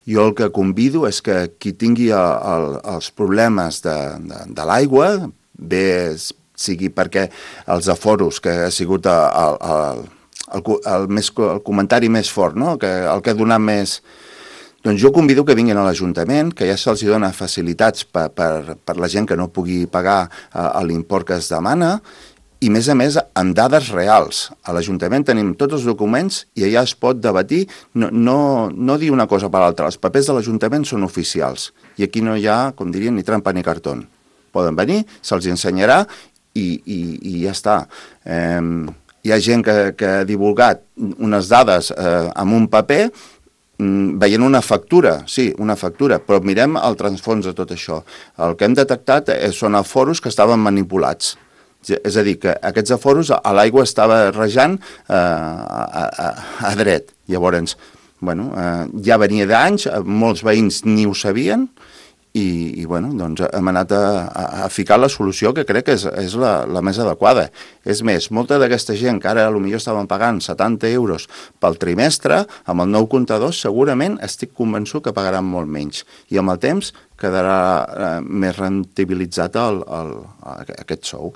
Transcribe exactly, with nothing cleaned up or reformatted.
Jo el que convido és que qui tingui el, el, els problemes de, de, de l'aigua, bé sigui perquè els aforos, que ha sigut el, el, el, el, més, el comentari més fort, no? que, el que ha donat més... Doncs jo convido que vinguin a l'Ajuntament, que ja se'ls dona facilitats per, per, per la gent que no pugui pagar uh, l'import que es demana, i, a més a més, amb dades reals. A l'Ajuntament tenim tots els documents i allà es pot debatir, no, no, no dir una cosa per l'altra. Els papers de l'Ajuntament són oficials i aquí no hi ha, com dirien, ni trampa ni cartó. Poden venir, se'ls ensenyarà i, i, i ja està. Eh, hi ha gent que, que ha divulgat unes dades eh, amb un paper veient una factura, sí, una factura, però mirem el transfons de tot això. El que hem detectat són aforos que estaven manipulats. És a dir, que aquests aforos a l'aigua estava rejant eh, a, a, a dret. Llavors, bueno, eh, ja venia d'anys, molts veïns ni ho sabien i, i bueno, doncs hem anat a, a, a ficar la solució que crec que és, és la, la més adequada. És més, molta d'aquesta gent que ara potser estaven pagant setanta euros pel trimestre, amb el nou comptador segurament estic convençut que pagaran molt menys. I amb el temps quedarà eh, més rendibilitzat el, el, aquest sou.